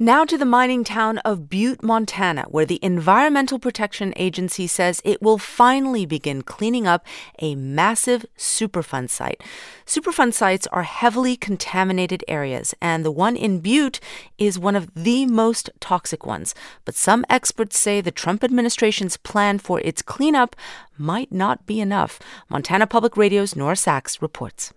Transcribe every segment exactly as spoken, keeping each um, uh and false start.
Now to the mining town of Butte, Montana, where the Environmental Protection Agency says it will finally begin cleaning up a massive Superfund site. Superfund sites are heavily contaminated areas, and the one in Butte is one of the most toxic ones. But some experts say the Trump administration's plan for its cleanup might not be enough. Montana Public Radio's Nora Sachs reports.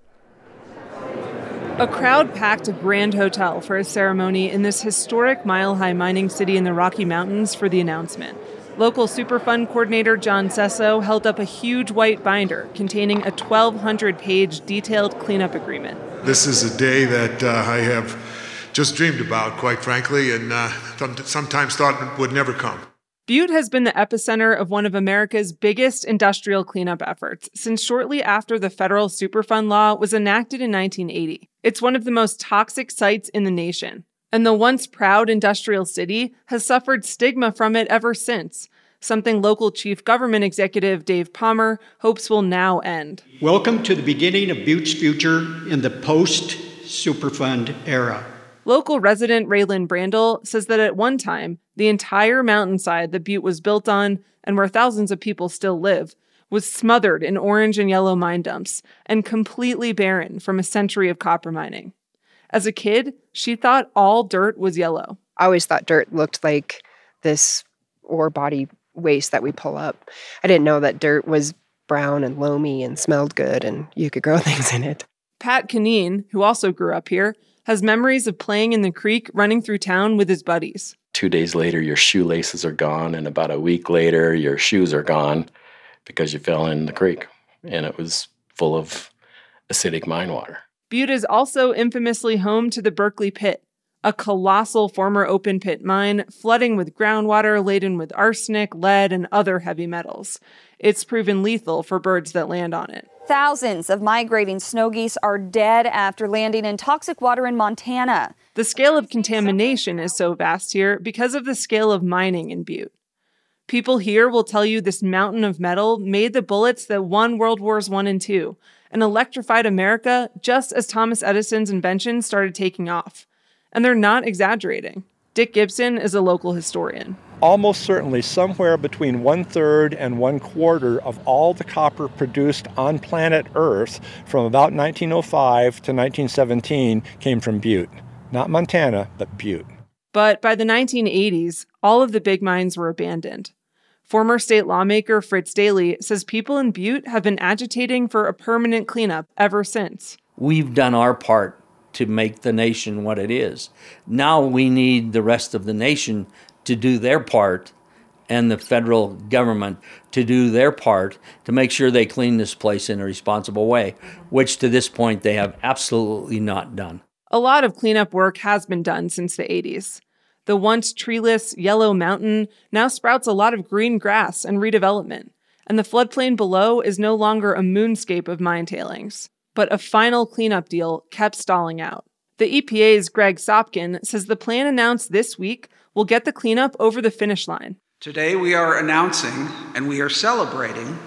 A crowd packed a Grand Hotel for a ceremony in this historic mile-high mining city in the Rocky Mountains for the announcement. Local Superfund coordinator John Sesso held up a huge white binder containing a twelve hundred page detailed cleanup agreement. This is a day that uh, I have just dreamed about, quite frankly, and uh, sometimes thought it would never come. Butte has been the epicenter of one of America's biggest industrial cleanup efforts since shortly after the federal Superfund law was enacted in nineteen eighty. It's one of the most toxic sites in the nation, and the once proud industrial city has suffered stigma from it ever since, something local chief government executive Dave Palmer hopes will now end. Welcome to the beginning of Butte's future in the post-Superfund era. Local resident Raylan Brandel says that at one time, the entire mountainside that Butte was built on, and where thousands of people still live, was smothered in orange and yellow mine dumps and completely barren from a century of copper mining. As a kid, she thought all dirt was yellow. I always thought dirt looked like this ore body waste that we pull up. I didn't know that dirt was brown and loamy and smelled good and you could grow things in it. Pat Canine, who also grew up here, has memories of playing in the creek running through town with his buddies. Two days later, your shoelaces are gone, and about a week later, your shoes are gone because you fell in the creek, and it was full of acidic mine water. Butte is also infamously home to the Berkeley Pit, a colossal former open pit mine flooding with groundwater laden with arsenic, lead, and other heavy metals. It's proven lethal for birds that land on it. Thousands of migrating snow geese are dead after landing in toxic water in Montana. The scale of contamination is so vast here because of the scale of mining in Butte. People here will tell you this mountain of metal made the bullets that won World Wars One and Two and electrified America just as Thomas Edison's invention started taking off. And they're not exaggerating. Dick Gibson is a local historian. Almost certainly somewhere between one-third and one-quarter of all the copper produced on planet Earth from about nineteen oh five to nineteen seventeen came from Butte. Not Montana, but Butte. But by the nineteen eighties, all of the big mines were abandoned. Former state lawmaker Fritz Daly says people in Butte have been agitating for a permanent cleanup ever since. We've done our part to make the nation what it is. Now we need the rest of the nation to do their part and the federal government to do their part to make sure they clean this place in a responsible way, which to this point they have absolutely not done. A lot of cleanup work has been done since the eighties. The once treeless Yellow Mountain now sprouts a lot of green grass and redevelopment, and the floodplain below is no longer a moonscape of mine tailings. But a final cleanup deal kept stalling out. The E P A's Greg Sopkin says the plan announced this week will get the cleanup over the finish line. Today we are announcing and we are celebrating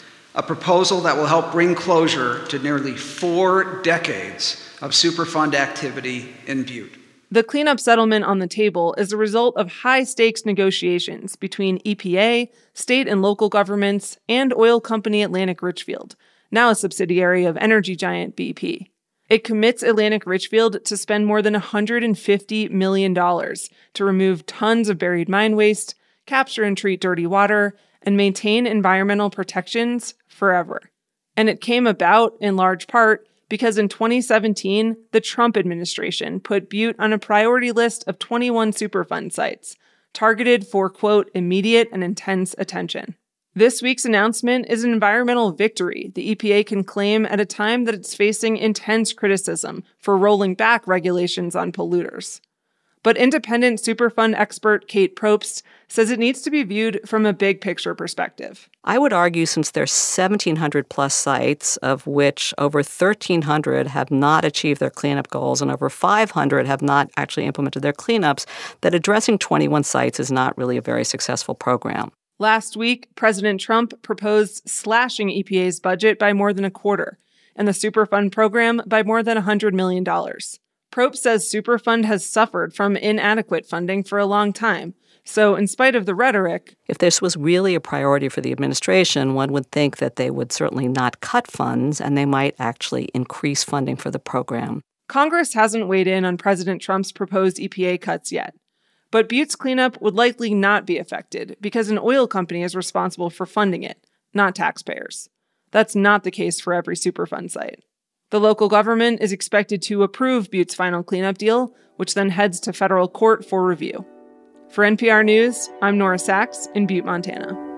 a proposal that will help bring closure to nearly four decades of Superfund activity in Butte. The cleanup settlement on the table is the result of high-stakes negotiations between E P A, state and local governments, and oil company Atlantic Richfield, now a subsidiary of energy giant B P. It commits Atlantic Richfield to spend more than one hundred fifty million dollars to remove tons of buried mine waste, capture and treat dirty water, and maintain environmental protections forever. And it came about, in large part, because in twenty seventeen, the Trump administration put Butte on a priority list of twenty-one Superfund sites, targeted for, quote, immediate and intense attention. This week's announcement is an environmental victory the E P A can claim at a time that it's facing intense criticism for rolling back regulations on polluters. But independent Superfund expert Kate Probst says it needs to be viewed from a big picture perspective. I would argue since there's seventeen hundred plus sites, of which over thirteen hundred have not achieved their cleanup goals and over five hundred have not actually implemented their cleanups, that addressing twenty-one sites is not really a very successful program. Last week, President Trump proposed slashing E P A's budget by more than a quarter and the Superfund program by more than one hundred million dollars. Probst says Superfund has suffered from inadequate funding for a long time. So in spite of the rhetoric, if this was really a priority for the administration, one would think that they would certainly not cut funds and they might actually increase funding for the program. Congress hasn't weighed in on President Trump's proposed E P A cuts yet. But Butte's cleanup would likely not be affected because an oil company is responsible for funding it, not taxpayers. That's not the case for every Superfund site. The local government is expected to approve Butte's final cleanup deal, which then heads to federal court for review. For N P R News, I'm Nora Sachs in Butte, Montana.